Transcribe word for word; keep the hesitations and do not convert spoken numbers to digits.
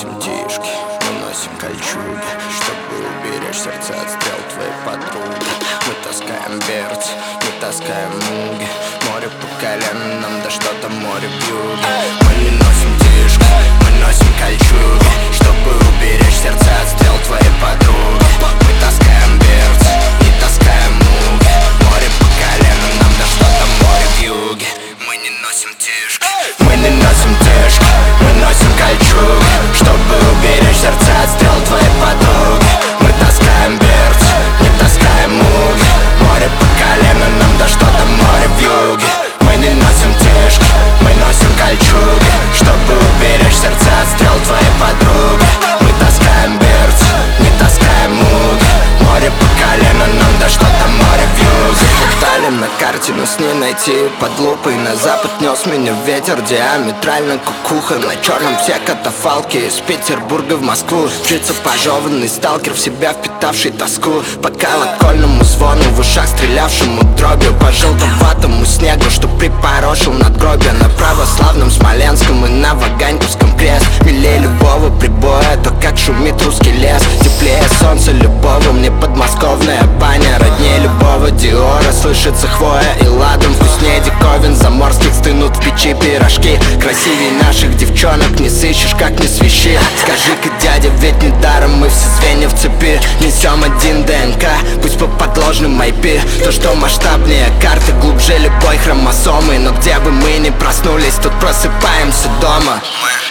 носим тишки, мы носим кольчуги, чтобы уберечь сердца от стрел твоей подруги. Мы таскаем берцы, не таскаем муги. Море по колено нам, да что там море в юге. Мы не носим тишки, мы носим кольчуги, чтобы уберечь сердца от стрел твоей подруги. Мы таскаем берцы, не таскаем муги. Море по колено нам, да что там море в юге. Мы не носим тишки, мы не носим тишки, мы носим кольчуги, чтобы уберечь сердца от стрел твоей подруги. Мы таскаем берцы, не таскаем муги. Море по колено нам, да что там море в юге. Мы не носим тишки, мы носим кольчуги, чтобы уберечь сердца от стрел твоей подруги. Мы таскаем берцы, не таскаем муги. Море по колено нам, да что там море в юге. Стали на карте, но с ней найти под лупой. На запад нес меня ветер диаметрально кукуха. На черном все катафалки из Петербурга в Москву. Мчится пожеванный сталкер, в себя впитавший тоску. По колокольному звону, в ушах стрелявшему дробью. По желтоватому снегу, что припорошил надгробие. На православном Смоленском и на Ваганьковском крест. Милее любого прибоя, то как шумит русский лес. Теплее солнца любого, мне подмосковная баня. Роднее любого Диора, слышится хвоя и ладом. Вкуснее диковин заморских стынут в печи пирожки. Красивей наших девчонок не сыщешь, как не свищи. Скажи-ка, дядя, ведь недаром мы все звенья в цепи. Несем один ДНК, пусть по подложным ай пи. То, что масштабнее карты, глубже любой хромосомы. Но где бы мы ни проснулись, тут просыпаемся дома.